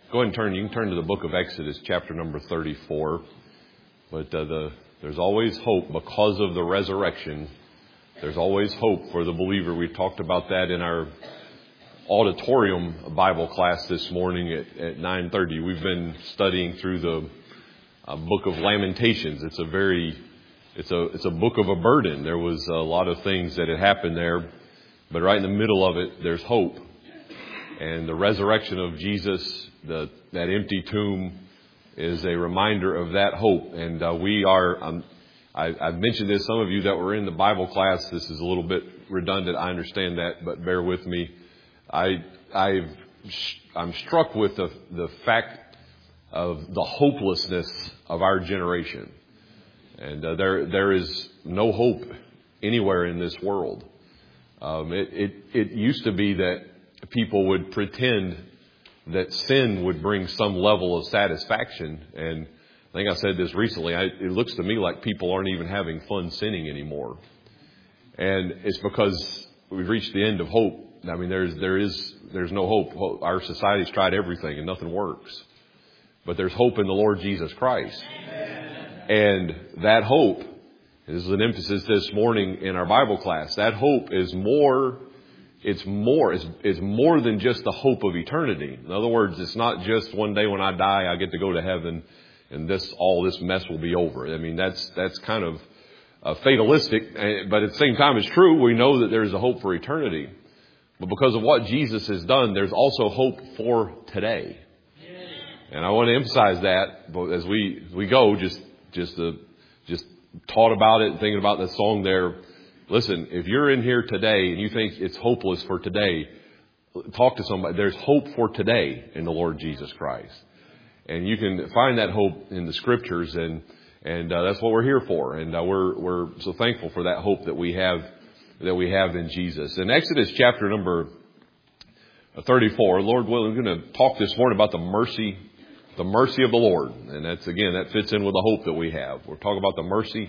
Go ahead and turn. You can turn to the book of Exodus, chapter number 34. But there's always hope because of the resurrection. There's always hope for the believer. We talked about that in our auditorium Bible class this morning at 9:30. We've been studying through the book of Lamentations. It's a book of a burden. There was a lot of things that had happened there, but right in the middle of it, there's hope. And the resurrection of Jesus, that empty tomb, is a reminder of that hope. And I've mentioned this, some of you that were in the Bible class, this is a little bit redundant, I understand that, but bear with me. I'm struck with the fact of the hopelessness of our generation. And there is no hope anywhere in this world. It used to be that people would pretend that sin would bring some level of satisfaction. And I think I said this recently. It looks to me like people aren't even having fun sinning anymore. And it's because we've reached the end of hope. I mean, there's no hope. Our society's tried everything and nothing works. But there's hope in the Lord Jesus Christ. And that hope, this is an emphasis this morning in our Bible class, that hope is more than just the hope of eternity. In other words, it's not just one day when I die, I get to go to heaven and all this mess will be over. I mean, that's kind of fatalistic, but at the same time, it's true. We know that there's a hope for eternity. But because of what Jesus has done, there's also hope for today. And I want to emphasize that as we go, just taught about it and thinking about that song there. Listen, if you're in here today and you think it's hopeless for today, talk to somebody. There's hope for today in the Lord Jesus Christ. And you can find that hope in the scriptures, and that's what we're here for. And we're so thankful for that hope that we have in Jesus. In Exodus chapter number 34, Lord willing, we're going to talk this morning about the mercy of the Lord. And that fits in with the hope that we have. We're talking about the mercy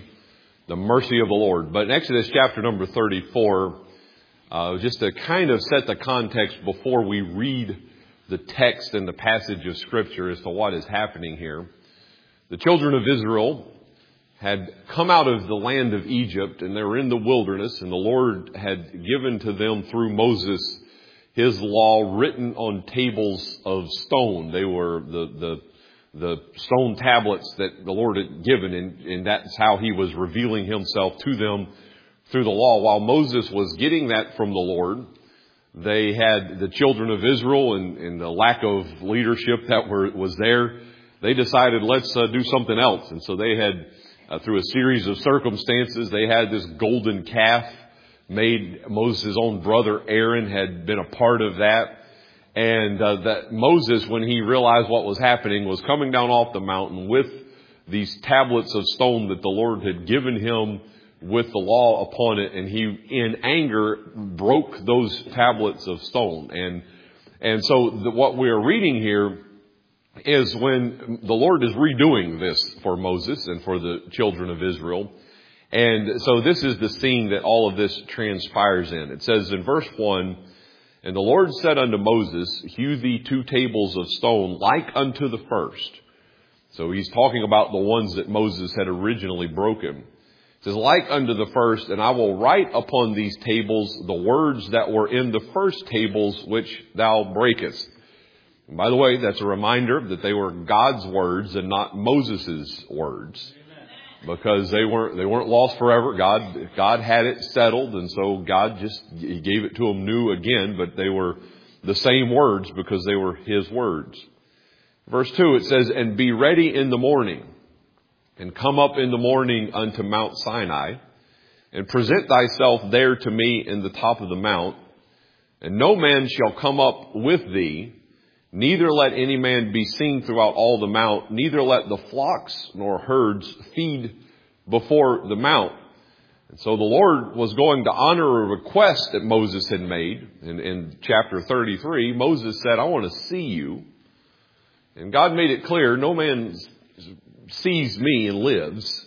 of the Lord. But in Exodus chapter number 34, just to kind of set the context before we read the text and the passage of Scripture as to what is happening here. The children of Israel had come out of the land of Egypt, and they were in the wilderness, and the Lord had given to them through Moses His law written on tables of stone. They were the stone tablets that the Lord had given, and that's how He was revealing Himself to them through the law. While Moses was getting that from the Lord, they had the children of Israel, and the lack of leadership that was there, they decided, let's do something else. And so they had, through a series of circumstances, they had this golden calf made. Moses' own brother Aaron had been a part of that. And that Moses, when he realized what was happening, was coming down off the mountain with these tablets of stone that the Lord had given him with the law upon it. And he, in anger, broke those tablets of stone. And so what we are reading here is when the Lord is redoing this for Moses and for the children of Israel. And so this is the scene that all of this transpires in. It says in verse 1, "And the Lord said unto Moses, Hew thee 2 tables of stone like unto the first." So he's talking about the ones that Moses had originally broken. It says, "Like unto the first, and I will write upon these tables the words that were in the first tables which thou breakest." And by the way, that's a reminder that they were God's words and not Moses' words. Because they weren't lost forever. God had it settled, and so He gave it to them new again, but they were the same words because they were His words. Verse 2, it says, "And be ready in the morning, and come up in the morning unto Mount Sinai, and present thyself there to me in the top of the mount, and no man shall come up with thee, neither let any man be seen throughout all the mount, neither let the flocks nor herds feed before the mount." And so the Lord was going to honor a request that Moses had made. In chapter 33, Moses said, "I want to see you." And God made it clear, no man sees me and lives.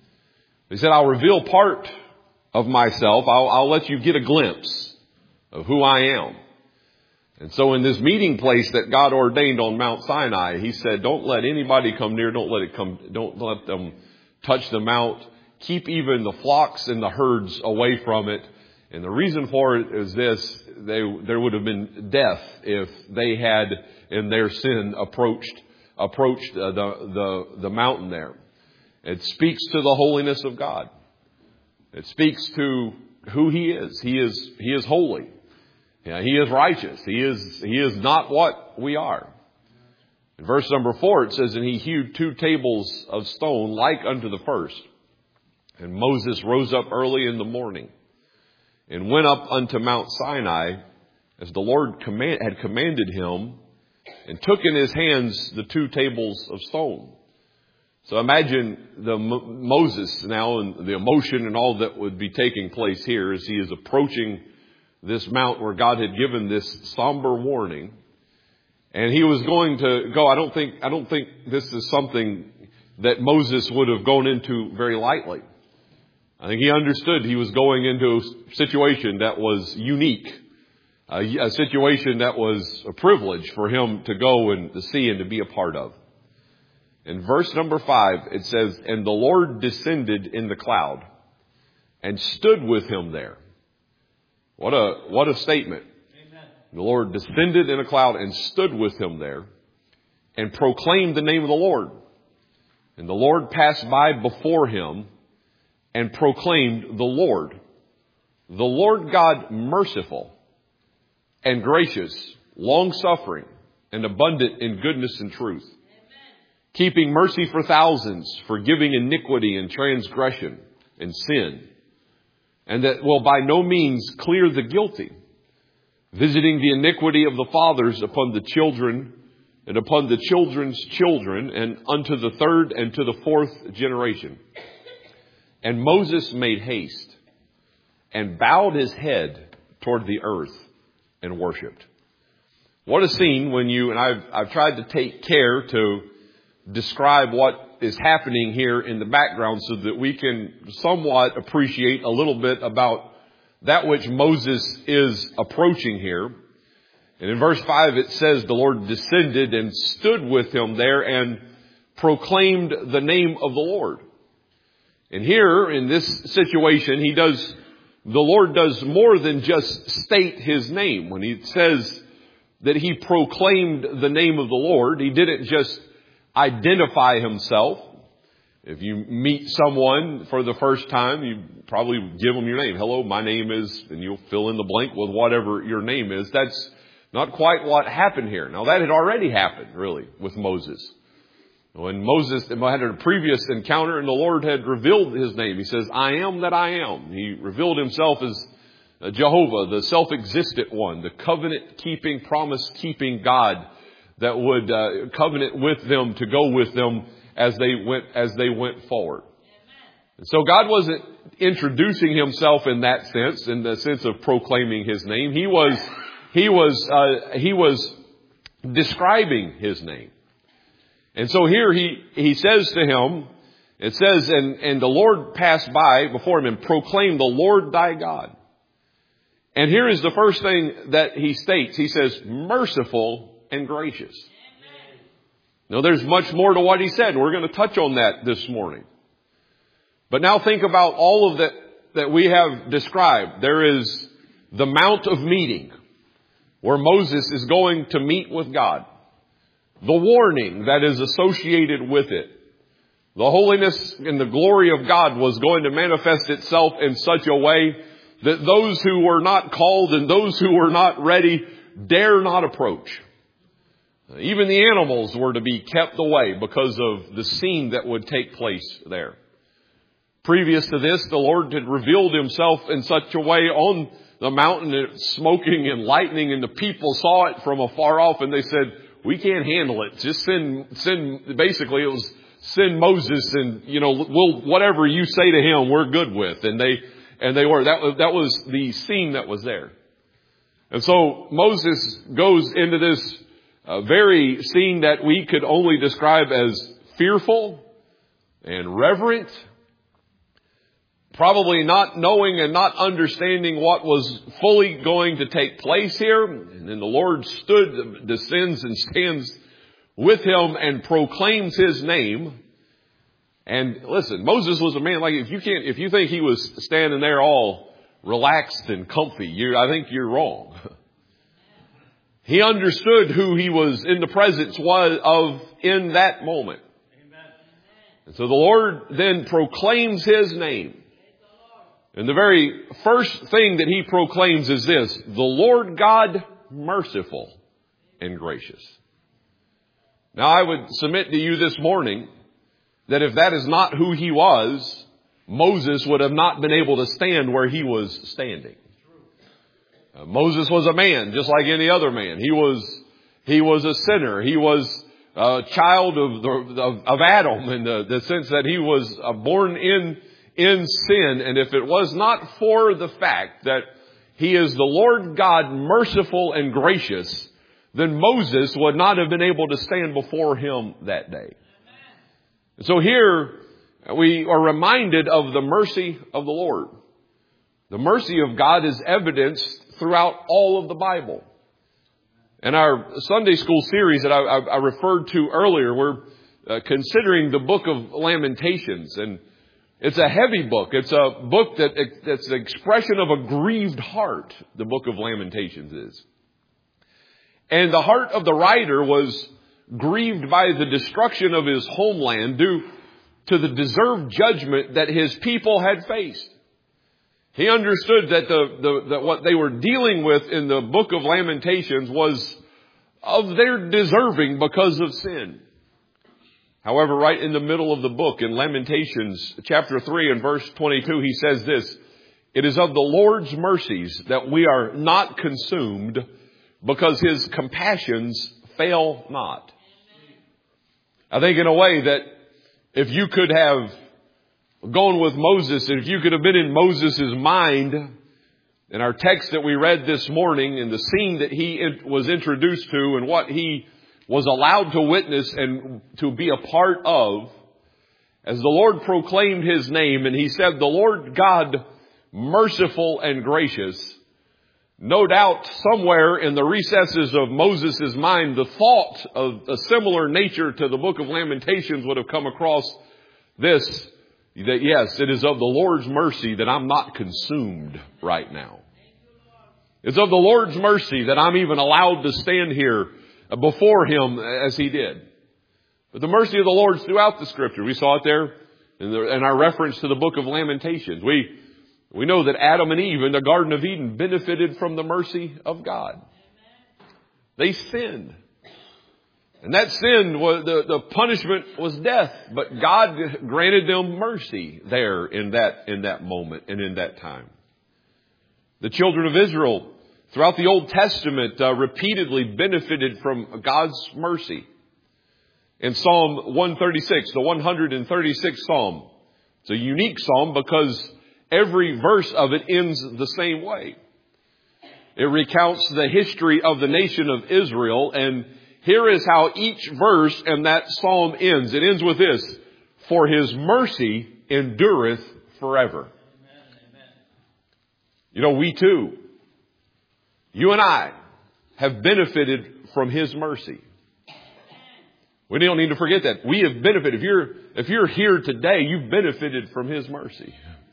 He said, "I'll reveal part of myself. I'll let you get a glimpse of who I am." And so in this meeting place that God ordained on Mount Sinai, he said, don't let anybody come near. Don't let them touch the mount. Keep even the flocks and the herds away from it. And the reason for it is this: there would have been death if they had, in their sin, approached the mountain there. It speaks to the holiness of God. It speaks to who He is. He is holy. Yeah, He is righteous. He is not what we are. In verse number 4, it says, and he hewed 2 tables of stone like unto the first. And Moses rose up early in the morning and went up unto Mount Sinai as the Lord had commanded him, and took in his hands the 2 tables of stone. So imagine Moses now, and the emotion and all that would be taking place here as he is approaching this mount where God had given this somber warning. And he was going to go. I don't think this is something that Moses would have gone into very lightly. I think he understood he was going into a situation that was unique, a situation that was a privilege for him to go and to see and to be a part of. In verse number 5, it says, and the Lord descended in the cloud and stood with him there. What a statement. Amen. The Lord descended in a cloud and stood with him there and proclaimed the name of the Lord. And the Lord passed by before him and proclaimed the Lord God merciful and gracious, long-suffering, and abundant in goodness and truth, keeping mercy for thousands, forgiving iniquity and transgression and sin, and that will by no means clear the guilty, visiting the iniquity of the fathers upon the children and upon the children's children, and unto the 3rd and to the 4th generation. And Moses made haste and bowed his head toward the earth and worshipped. What a scene when and I've tried to take care to describe what is happening here in the background so that we can somewhat appreciate a little bit about that which Moses is approaching here. And in verse 5 it says the Lord descended and stood with him there and proclaimed the name of the Lord. And here in this situation the Lord does more than just state his name. When he says that he proclaimed the name of the Lord, he didn't just identify himself. If you meet someone for the first time, you probably give them your name. Hello, my name is, and you'll fill in the blank with whatever your name is. That's not quite what happened here. Now that had already happened, really, with Moses. When Moses had a previous encounter and the Lord had revealed his name, he says, I am that I am. He revealed himself as Jehovah, the self-existent one, the covenant-keeping, promise-keeping God that would covenant with them to go with them as they went forward. And so God wasn't introducing himself in that sense, in the sense of proclaiming his name. He was describing his name. And so here he says to him, it says, and the Lord passed by before him and proclaimed the Lord thy God. And here is the first thing that he states. He says, merciful and gracious. Now there's much more to what he said. We're going to touch on that this morning. But now think about all of that we have described. There is the Mount of Meeting, where Moses is going to meet with God. The warning that is associated with it. The holiness and the glory of God was going to manifest itself in such a way that those who were not called and those who were not ready dare not approach. Even the animals were to be kept away because of the scene that would take place there. Previous to this, the Lord had revealed himself in such a way on the mountain, smoking and lightning, and the people saw it from afar off and they said, we can't handle it. Just basically it was send Moses and, whatever you say to him, we're good with. And they were. That was the scene that was there. And so Moses goes into this very scene that we could only describe as fearful and reverent, probably not knowing and not understanding what was fully going to take place here. And then the Lord descends and stands with him and proclaims his name. And listen, Moses was a man, like if you think he was standing there all relaxed and comfy, I think you're wrong. He understood who he was in the presence of in that moment. And so the Lord then proclaims his name. And the very first thing that he proclaims is this: the Lord God merciful and gracious. Now I would submit to you this morning that if that is not who he was, Moses would have not been able to stand where he was standing. Moses was a man just like any other man. He was a sinner. He was a child of Adam in the sense that he was born in sin. And if it was not for the fact that he is the Lord God merciful and gracious, then Moses would not have been able to stand before him that day. So here we are reminded of the mercy of the Lord. The mercy of God is evidenced throughout all of the Bible. In our Sunday school series that I referred to earlier, we're considering the book of Lamentations. And it's a heavy book. It's a book that's the expression of a grieved heart, the book of Lamentations is. And the heart of the writer was grieved by the destruction of his homeland due to the deserved judgment that his people had faced. He understood that that what they were dealing with in the book of Lamentations was of their deserving because of sin. However, right in the middle of the book, in Lamentations chapter 3 and verse 22, he says this: "It is of the Lord's mercies that we are not consumed, because his compassions fail not." I think in a way that if you could have gone with Moses, if you could have been in Moses' mind, in our text that we read this morning, in the scene that he was introduced to and what he was allowed to witness and to be a part of, as the Lord proclaimed his name and he said, "The Lord God merciful and gracious," no doubt somewhere in the recesses of Moses' mind, the thought of a similar nature to the book of Lamentations would have come across this: that yes, it is of the Lord's mercy that I'm not consumed right now. It's of the Lord's mercy that I'm even allowed to stand here before him as he did. But the mercy of the Lord is throughout the scripture. We saw it there in our reference to the book of Lamentations. We know that Adam and Eve in the Garden of Eden benefited from the mercy of God. They sinned. And that sin was, the punishment was death, but God granted them mercy there in that moment and in that time. The children of Israel throughout the Old Testament repeatedly benefited from God's mercy. In Psalm 136, the 136th Psalm, it's a unique psalm because every verse of it ends the same way. It recounts the history of the nation of Israel, and here is how each verse in that psalm ends. It ends with this: "For his mercy endureth forever." Amen. You know, we too, you and I, have benefited from his mercy. We don't need to forget that. We have benefited. If you're here today, you've benefited from his mercy.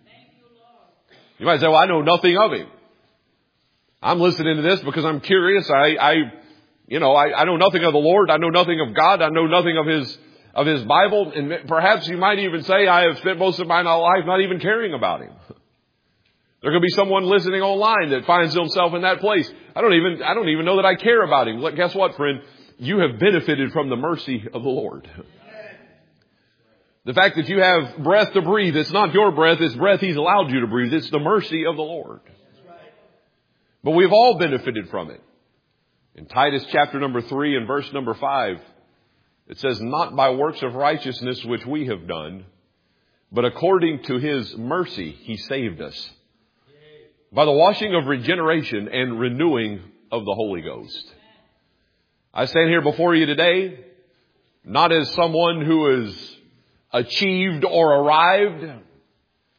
You might say, "Well, I know nothing of him. I'm listening to this because I'm curious. I know nothing of the Lord. I know nothing of God. I know nothing of his Bible." And perhaps you might even say, "I have spent most of my life not even caring about him." There could be someone listening online that finds himself in that place. I don't even know that I care about him. Guess what, friend? You have benefited from the mercy of the Lord. The fact that you have breath to breathe, it's not your breath, it's breath he's allowed you to breathe. It's the mercy of the Lord. But we've all benefited from it. In Titus chapter number 3 and verse number 5, it says, "Not by works of righteousness which we have done, but according to his mercy he saved us, by the washing of regeneration and renewing of the Holy Ghost." I stand here before you today, not as someone who has achieved or arrived,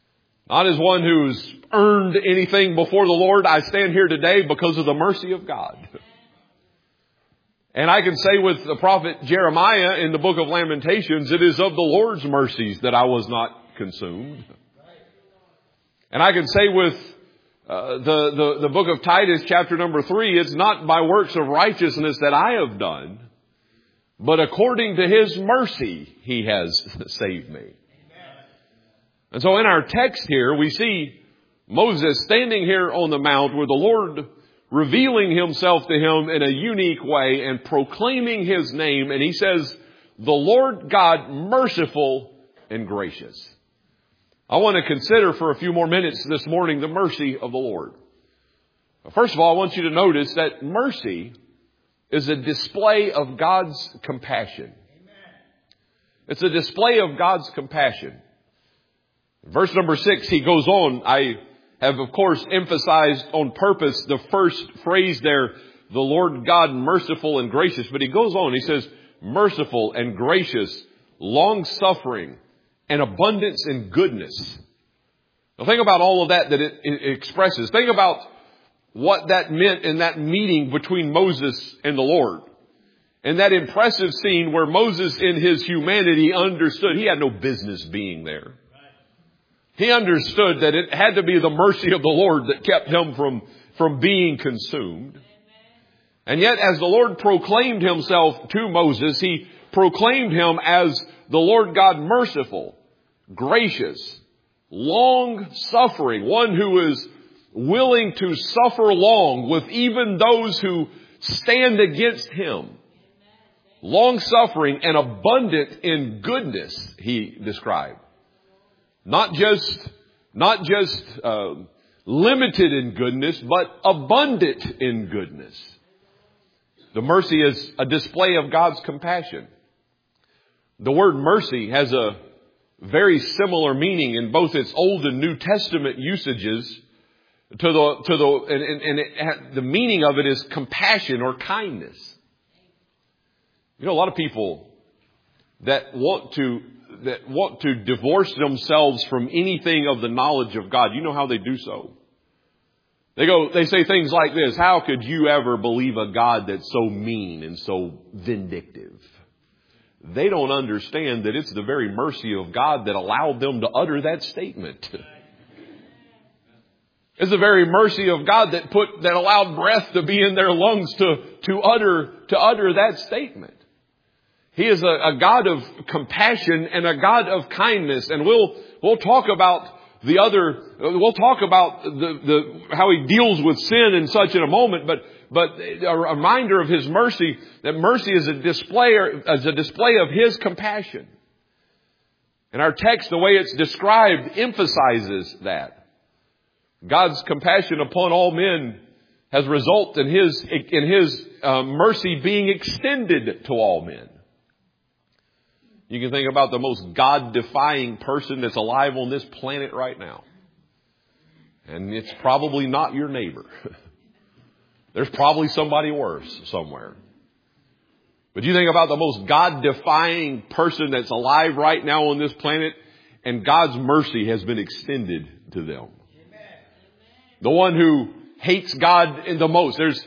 Not as one who's earned anything before the Lord. I stand here today because of the mercy of God. And I can say with the prophet Jeremiah in the book of Lamentations, it is of the Lord's mercies that I was not consumed. And I can say with the book of Titus, chapter number 3, it's not by works of righteousness that I have done, but according to His mercy, He has saved me. And so in our text here, we see Moses standing here on the mount with the Lord revealing Himself to him in a unique way and proclaiming His name. And he says, the Lord God merciful and gracious. I want to consider for a few more minutes this morning the mercy of the Lord. First of all, I want you to notice that mercy is a display of God's compassion. It's a display of God's compassion. Verse number 6, he goes on. I have, of course, emphasized on purpose the first phrase there, the Lord God merciful and gracious. But he goes on. He says, merciful and gracious, long-suffering, and abundance in goodness. Now think about all of that it expresses. Think about what that meant in that meeting between Moses and the Lord. In that impressive scene where Moses in his humanity understood he had no business being there. He understood that it had to be the mercy of the Lord that kept him from being consumed. And yet as the Lord proclaimed Himself to Moses, He proclaimed Him as the Lord God merciful, gracious, long-suffering, one who is willing to suffer long with even those who stand against Him. Long-suffering and abundant in goodness, He described. Not just limited in goodness, but abundant in goodness. The mercy is a display of God's compassion. The word mercy has a very similar meaning in both its Old and New Testament usages. The meaning of it is compassion or kindness. You know, a lot of people that want to divorce themselves from anything of the knowledge of God. You know how they do so? They say things like this: how could you ever believe a God that's so mean and so vindictive? They don't understand that it's the very mercy of God that allowed them to utter that statement. It's the very mercy of God that allowed breath to be in their lungs to utter that statement. He is a God of compassion and a God of kindness. And we'll talk about how He deals with sin and such in a moment, but a reminder of His mercy, that mercy is a display of His compassion. And our text, the way it's described, emphasizes that. God's compassion upon all men has resulted in His mercy being extended to all men. You can think about the most God-defying person that's alive on this planet right now. And it's probably not your neighbor. There's probably somebody worse somewhere. But you think about the most God-defying person that's alive right now on this planet, and God's mercy has been extended to them. The one who hates God the most. There's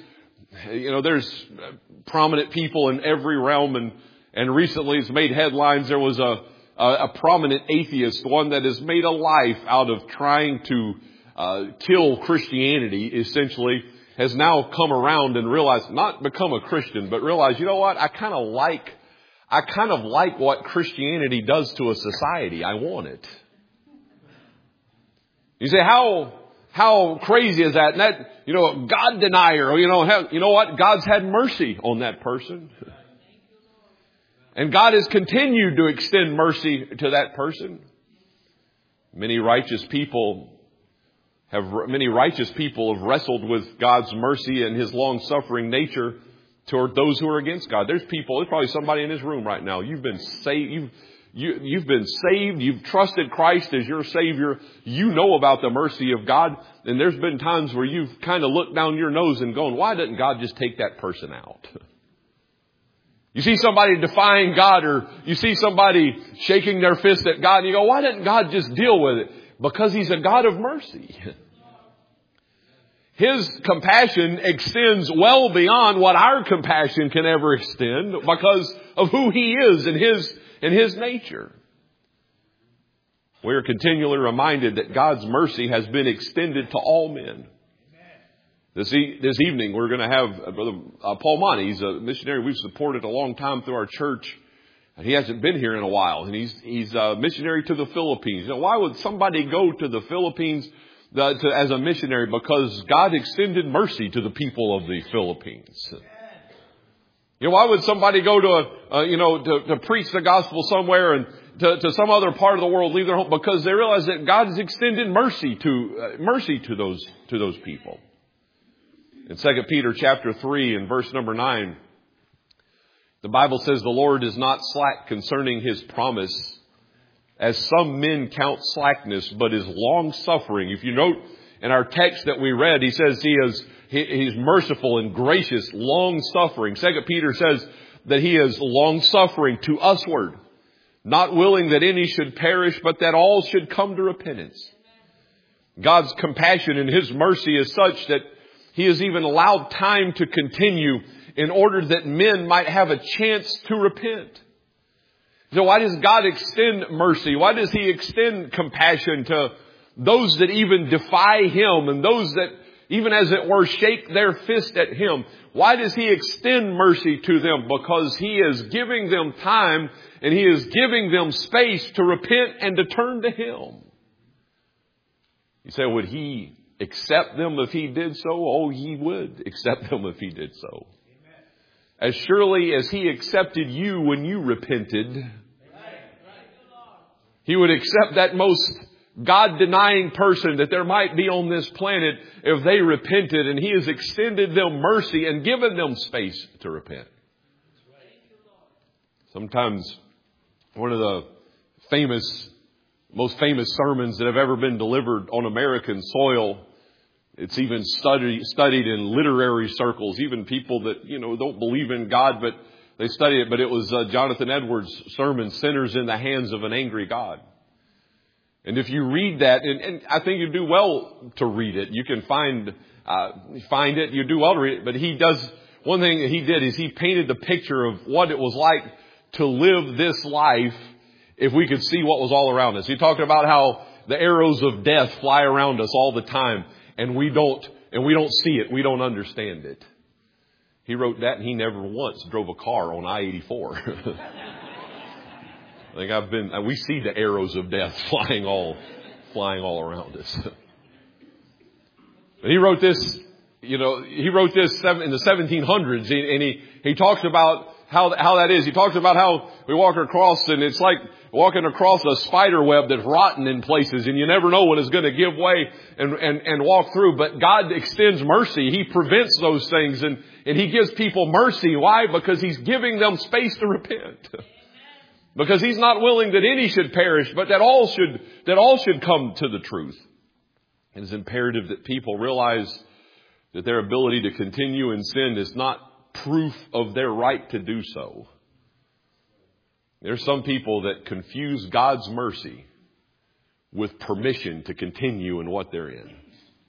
prominent people in every realm, and recently it's made headlines. There was a prominent atheist, one that has made a life out of trying to kill Christianity, essentially, has now come around and realized, not become a Christian, but realized, you know what, I kind of like what Christianity does to a society. I want it. You say, how crazy is that? And that, God denier, you know what? God's had mercy on that person. And God has continued to extend mercy to that person. Many righteous people have wrestled with God's mercy and His long-suffering nature toward those who are against God. There's probably somebody in this room right now. You've been saved. You've been saved. You've trusted Christ as your Savior. You know about the mercy of God. And there's been times where you've kind of looked down your nose and gone, why doesn't God just take that person out? You see somebody defying God, or you see somebody shaking their fist at God, and you go, why doesn't God just deal with it? Because He's a God of mercy. His compassion extends well beyond what our compassion can ever extend because of who He is and His nature. We are continually reminded that God's mercy has been extended to all men. This evening we're going to have Brother Paul Monty. He's a missionary we've supported a long time through our church. And he hasn't been here in a while. And he's a missionary to the Philippines. Now, why would somebody go to the Philippines as a missionary? Because God extended mercy to the people of the Philippines. Why would somebody go to preach the gospel somewhere and to some other part of the world, leave their home? Because they realize that God has extended mercy to those people. In 2 Peter chapter 3 and verse number 9, the Bible says the Lord is not slack concerning His promise, as some men count slackness, but is long suffering. If you note in our text that we read, he says He's merciful and gracious, long suffering. 2 Peter says that He is long suffering to usward, not willing that any should perish, but that all should come to repentance. God's compassion and His mercy is such that He has even allowed time to continue in order that men might have a chance to repent. So why does God extend mercy? Why does He extend compassion to those that even defy Him and those that even as it were shake their fist at Him? Why does He extend mercy to them? Because He is giving them time and He is giving them space to repent and to turn to Him. You say, would He accept them if He did so? Oh, He would accept them if He did so. As surely as He accepted you when you repented, He would accept that most God-denying person that there might be on this planet if they repented, and He has extended them mercy and given them space to repent. Sometimes one of the most famous sermons that have ever been delivered on American soil, it's even studied in literary circles, even people that, don't believe in God, but they study it. But it was Jonathan Edwards' sermon, Sinners in the Hands of an Angry God. And if you read that, and I think you do well to read it, you can find it, you do well to read it, but one thing that he did is he painted the picture of what it was like to live this life if we could see what was all around us. He talked about how the arrows of death fly around us all the time. And we don't see it. We don't understand it. He wrote that and he never once drove a car on I-84. We see the arrows of death flying all around us. But he wrote this in the 1700s and he talks about how that is. He talks about how we walk across and it's like walking across a spider web that's rotten in places and you never know when it's going to give way and walk through. But God extends mercy. He prevents those things and He gives people mercy. Why? Because He's giving them space to repent. Because He's not willing that any should perish, but that all should come to the truth. It is imperative that people realize that their ability to continue in sin is not proof of their right to do so. There's some people that confuse God's mercy with permission to continue in what they're in.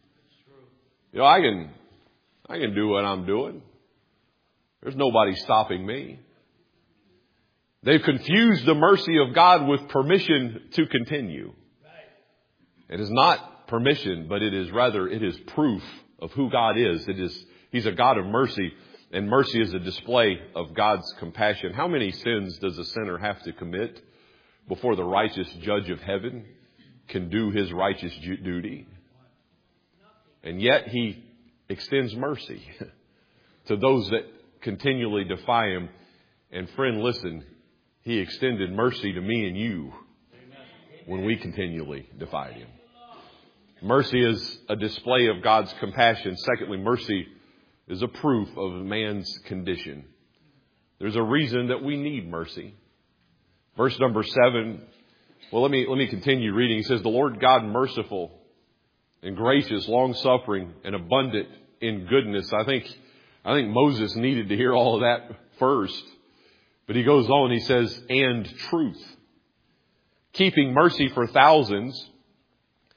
I can do what I'm doing. There's nobody stopping me. They've confused the mercy of God with permission to continue. It is not permission, but it is proof of who God is. He's a God of mercy. And mercy is a display of God's compassion. How many sins does a sinner have to commit before the righteous judge of heaven can do his righteous duty? And yet He extends mercy to those that continually defy Him. And friend, listen, He extended mercy to me and you when we continually defied Him. Mercy is a display of God's compassion. Secondly, mercy is a proof of man's condition. There's a reason that we need mercy. Verse number 7. Well, let me continue reading. He says, the Lord God merciful and gracious, long-suffering, and abundant in goodness. I think Moses needed to hear all of that first. But he goes on, he says, and truth. Keeping mercy for thousands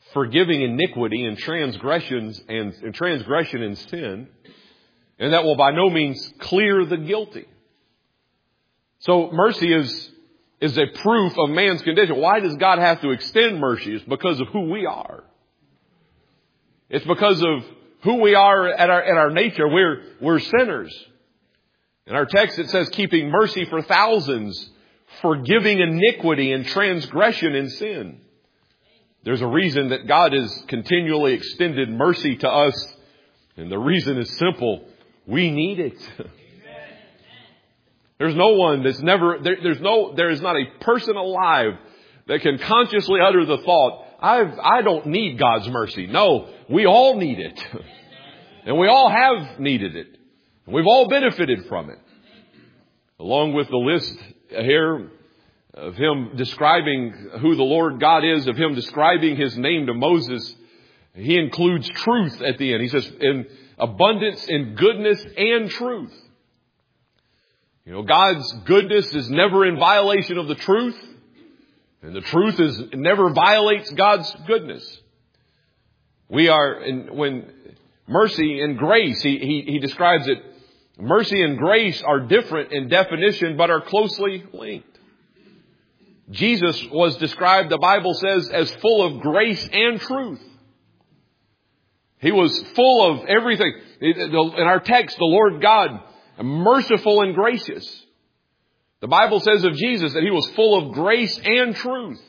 forgiving iniquity and transgressions and transgression and sin, and that will by no means clear the guilty. So mercy is a proof of man's condition. Why does God have to extend mercy? It's because of who we are. It's because of who we are at our nature. We're sinners. In our text it says, keeping mercy for thousands, forgiving iniquity and transgression and sin. There's a reason that God has continually extended mercy to us. And the reason is simple. We need it. There's no one that's there is not a person alive that can consciously utter the thought, I don't need God's mercy. No, we all need it. And we all have needed it. And we've all benefited from it. Along with the list here of him describing who the Lord God is, of him describing his name to Moses, he includes truth at the end. He says, in abundance in goodness and truth. You know, God's goodness is never in violation of the truth. And the truth never violates God's goodness. When mercy and grace, he describes it, mercy and grace are different in definition, but are closely linked. Jesus was described, the Bible says, as full of grace and truth. He was full of everything. In our text, the Lord God, merciful and gracious. The Bible says of Jesus that he was full of grace and truth.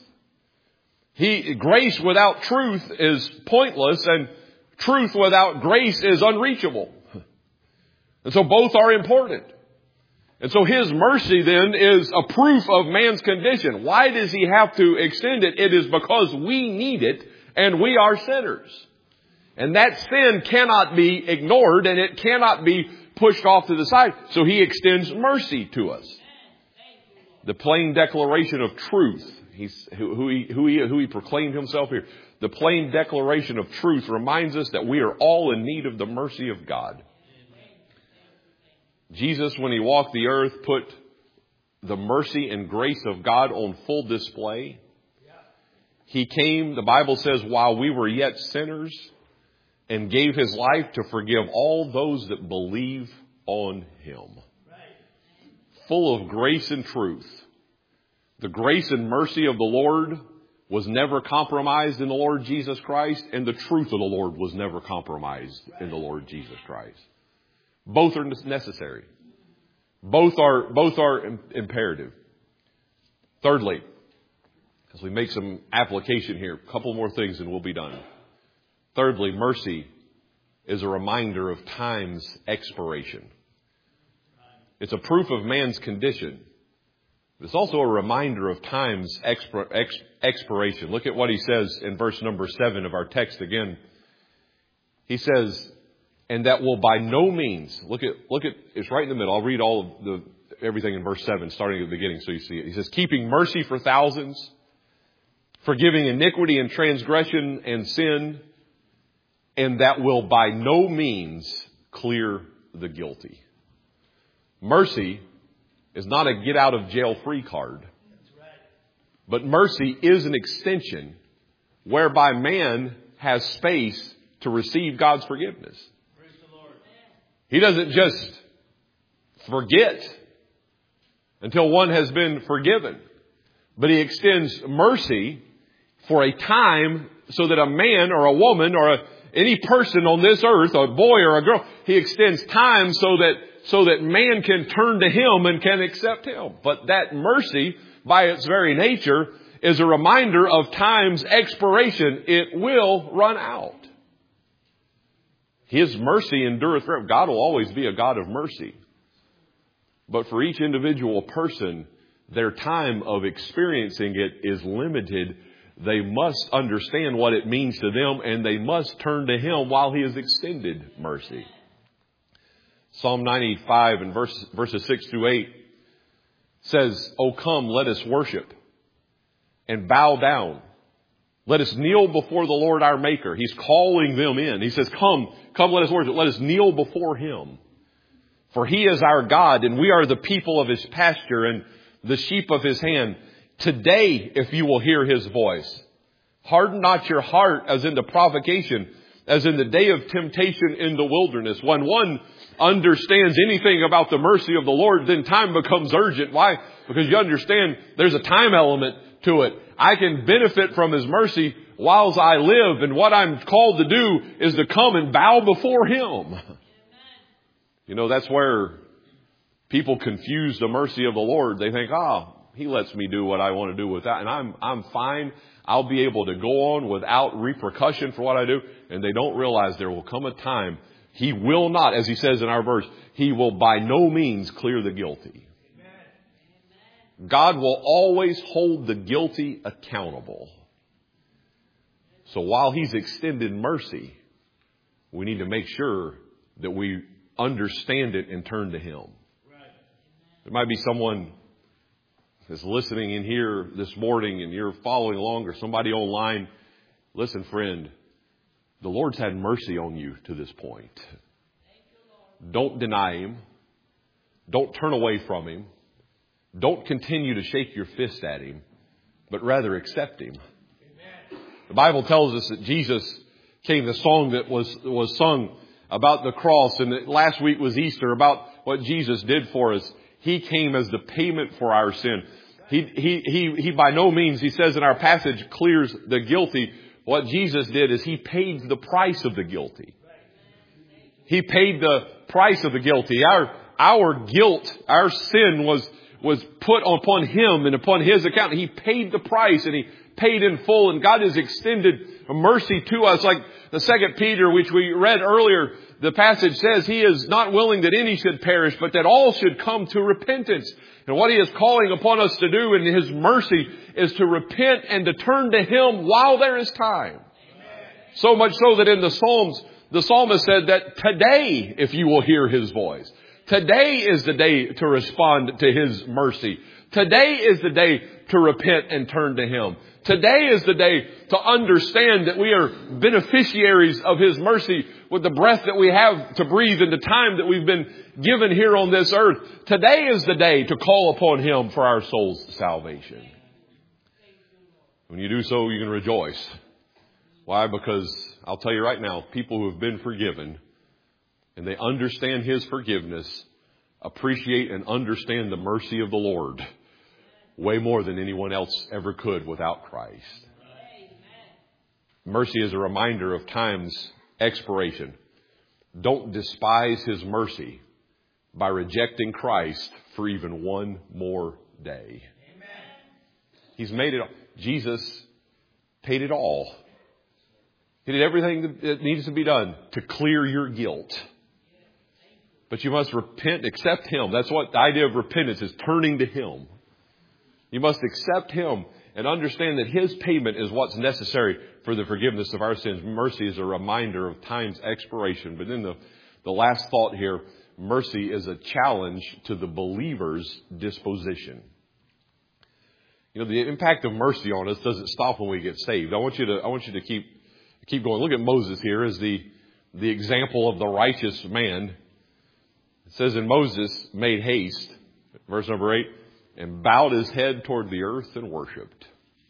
Grace without truth is pointless, and truth without grace is unreachable. And so both are important. And so his mercy then is a proof of man's condition. Why does he have to extend it? It is because we need it and we are sinners. And that sin cannot be ignored and it cannot be pushed off to the side. So he extends mercy to us. The plain declaration of truth. Who he proclaimed himself here. The plain declaration of truth reminds us that we are all in need of the mercy of God. Jesus, when he walked the earth, put the mercy and grace of God on full display. He came, the Bible says, while we were yet sinners, and gave his life to forgive all those that believe on him. Full of grace and truth. The grace and mercy of the Lord was never compromised in the Lord Jesus Christ, and the truth of the Lord was never compromised in the Lord Jesus Christ. Both are necessary. Both are imperative. Thirdly, as we make some application here, a couple more things and we'll be done. Thirdly, mercy is a reminder of time's expiration. It's a proof of man's condition. But it's also a reminder of time's expiration. Look at what he says in verse number 7 of our text again. He says, and that will by no means, look at, it's right in the middle. I'll read all of everything in verse 7, starting at the beginning so you see it. He says, keeping mercy for thousands, forgiving iniquity and transgression and sin, and that will by no means clear the guilty. Mercy is not a get out of jail free card. But mercy is an extension whereby man has space to receive God's forgiveness. He doesn't just forget until one has been forgiven. But he extends mercy for a time so that a man or a woman or any person on this earth, a boy or a girl, he extends time so that man can turn to him and can accept him. But that mercy, by its very nature, is a reminder of time's expiration. It will run out. His mercy endureth forever. God will always be a God of mercy. But for each individual person, their time of experiencing it is limited. They must understand what it means to them, and they must turn to him while he has extended mercy. Psalm 95 and verses 6 through 8 says, O come, let us worship and bow down. Let us kneel before the Lord our Maker. He's calling them in. He says, come, let us worship. Let us kneel before him. For he is our God, and we are the people of his pasture and the sheep of his hand. Today, if you will hear his voice, Harden not your heart as in the provocation, as in the day of temptation in the wilderness. When one understands anything about the mercy of the Lord, then time becomes urgent. Why? Because you understand there's a time element to it. I can benefit from His mercy whilst I live, and what I'm called to do is to come and bow before Him. You know, that's where people confuse the mercy of the Lord. They think, He lets me do what I want to do with that, and I'm fine. I'll be able to go on without repercussion for what I do. And they don't realize there will come a time He will not, as He says in our verse, He will by no means clear the guilty. Amen. God will always hold the guilty accountable. So while He's extended mercy, we need to make sure that we understand it and turn to Him. Right. There might be someone that's listening in here this morning and you're following along, or somebody online. Listen, friend, the Lord's had mercy on you to this point. Don't deny Him. Don't turn away from Him. Don't continue to shake your fist at Him, but rather accept Him. Amen. The Bible tells us that Jesus came, the song that was sung about the cross, and that last week was Easter, about what Jesus did for us. He came as the payment for our sin. He by no means, he says in our passage, clears the guilty. What Jesus did is He paid the price of the guilty. He paid the price of the guilty. Our guilt, our sin was put upon Him and upon His account. He paid the price, and He paid in full. And God has extended mercy to us. Like the 2 Peter, which we read earlier, the passage says He is not willing that any should perish, but that all should come to repentance. And what He is calling upon us to do in His mercy is to repent and to turn to Him while there is time. Amen. So much so that in the Psalms, the psalmist said that today, if you will hear His voice, today is the day to respond to His mercy. Today is the day to repent and turn to Him. Today is the day to understand that we are beneficiaries of His mercy with the breath that we have to breathe and the time that we've been given here on this earth. Today is the day to call upon Him for our soul's salvation. When you do so, you can rejoice. Why? Because I'll tell you right now, people who have been forgiven and they understand His forgiveness appreciate and understand the mercy of the Lord way more than anyone else ever could without Christ. Mercy is a reminder of time's expiration. Don't despise His mercy by rejecting Christ for even one more day. He's made it. Jesus paid it all. He did everything that needs to be done to clear your guilt. But you must repent, accept Him. That's what the idea of repentance is, turning to Him. You must accept Him and understand that His payment is what's necessary for the forgiveness of our sins. Mercy is a reminder of time's expiration. But then the last thought here, mercy is a challenge to the believer's disposition. You know, the impact of mercy on us doesn't stop when we get saved. I want you to keep going. Look at Moses here as the example of the righteous man. It says, and Moses made haste, verse number 8, and bowed his head toward the earth and worshipped.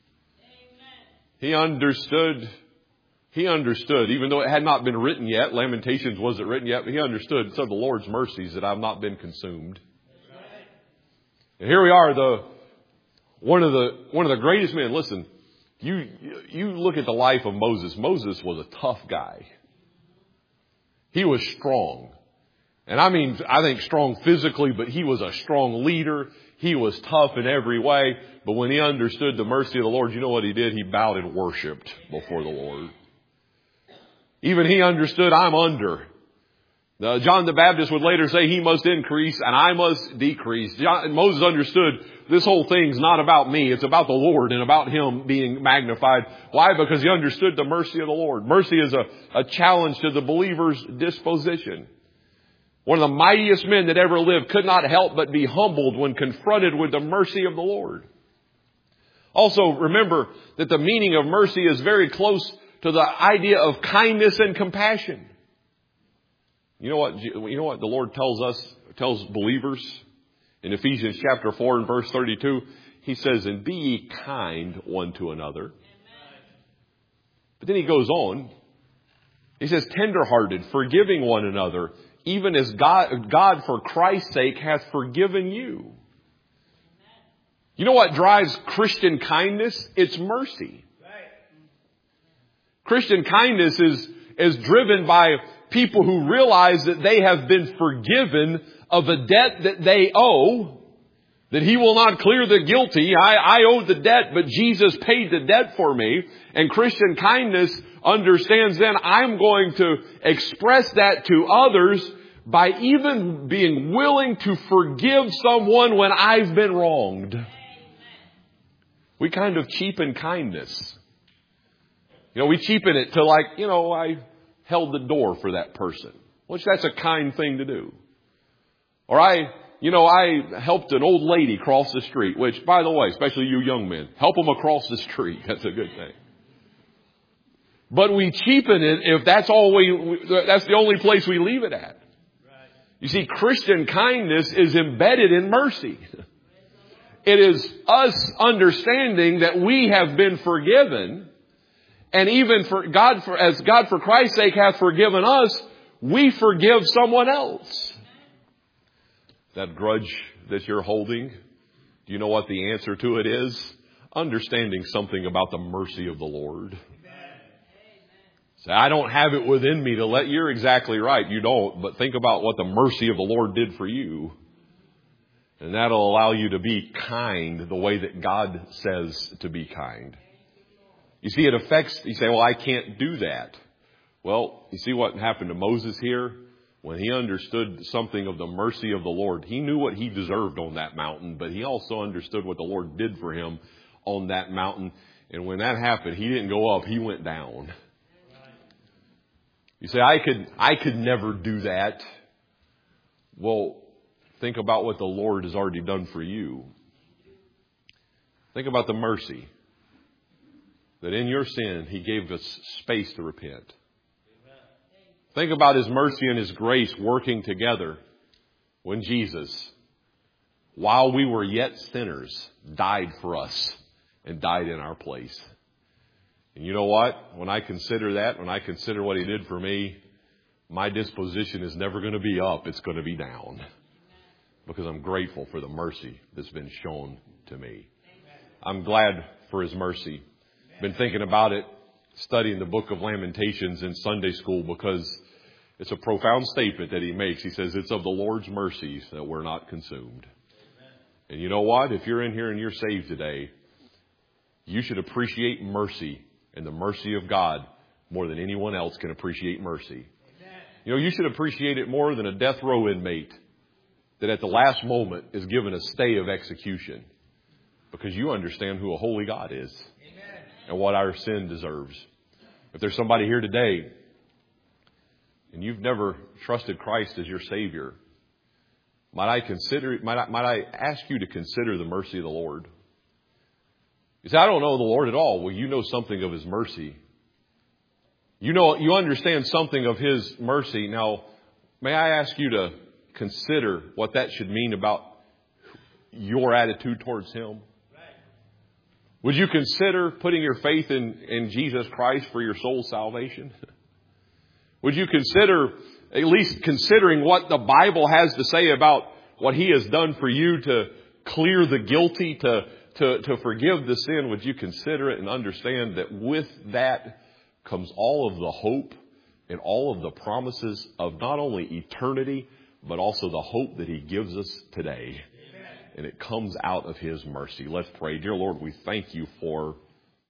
Amen. He understood, even though it had not been written yet, Lamentations wasn't written yet, but he understood, it's of the Lord's mercies that I've not been consumed. Right. And here we are, one of the greatest men. Listen, you look at the life of Moses. Moses was a tough guy. He was strong. And I think strong physically, but he was a strong leader. He was tough in every way. But when he understood the mercy of the Lord, you know what he did? He bowed and worshiped before the Lord. Even he understood, I'm under. John the Baptist would later say he must increase and I must decrease. Moses understood this whole thing's not about me. It's about the Lord and about Him being magnified. Why? Because he understood the mercy of the Lord. Mercy is a challenge to the believer's disposition. One of the mightiest men that ever lived could not help but be humbled when confronted with the mercy of the Lord. Also, remember that the meaning of mercy is very close to the idea of kindness and compassion. You know what the Lord tells believers in Ephesians chapter 4 and verse 32? He says, and be ye kind one to another. But then he goes on. He says, tenderhearted, forgiving one another, even as God for Christ's sake hath forgiven you. You know what drives Christian kindness? It's mercy. Christian kindness is driven by people who realize that they have been forgiven of a debt that they owe, that He will not clear the guilty. I owe the debt, but Jesus paid the debt for me. And Christian kindness understands then I'm going to express that to others by even being willing to forgive someone when I've been wronged. We kind of cheapen kindness. We cheapen it to I held the door for that person, which that's a kind thing to do. Or I helped an old lady cross the street, which, by the way, especially you young men, help them across the street. That's a good thing. But we cheapen it if that's that's the only place we leave it at. You see, Christian kindness is embedded in mercy. It is us understanding that we have been forgiven. And even as God for Christ's sake hath forgiven us, we forgive someone else. That grudge that you're holding, do you know what the answer to it is? Understanding something about the mercy of the Lord. Say, I don't have it within me to let. You're exactly right. You don't. But think about what the mercy of the Lord did for you. And that'll allow you to be kind the way that God says to be kind. You see, it affects, you say, well, I can't do that. Well, you see what happened to Moses here? When he understood something of the mercy of the Lord, he knew what he deserved on that mountain, but he also understood what the Lord did for him on that mountain. And when that happened, he didn't go up, he went down. You say, I could never do that. Well, think about what the Lord has already done for you. Think about the mercy. That in your sin, He gave us space to repent. Think about His mercy and His grace working together when Jesus, while we were yet sinners, died for us and died in our place. And you know what? When I consider that, when I consider what He did for me, my disposition is never going to be up. It's going to be down. Because I'm grateful for the mercy that's been shown to me. I'm glad for His mercy. Been thinking about it, studying the book of Lamentations in Sunday school, because it's a profound statement that he makes. He says, it's of the Lord's mercies that we're not consumed. Amen. And you know what? If you're in here and you're saved today, you should appreciate mercy and the mercy of God more than anyone else can appreciate mercy. Amen. You should appreciate it more than a death row inmate that at the last moment is given a stay of execution, because you understand who a holy God is. And what our sin deserves. If there's somebody here today and you've never trusted Christ as your Savior, might I ask you to consider the mercy of the Lord? You say, I don't know the Lord at all. Well, you know something of His mercy. You understand something of His mercy. Now, may I ask you to consider what that should mean about your attitude towards Him? Would you consider putting your faith in Jesus Christ for your soul's salvation? Would you consider, at least considering what the Bible has to say about what He has done for you to clear the guilty, to forgive the sin? Would you consider it and understand that with that comes all of the hope and all of the promises of not only eternity, but also the hope that He gives us today. And it comes out of His mercy. Let's pray. Dear Lord, we thank You for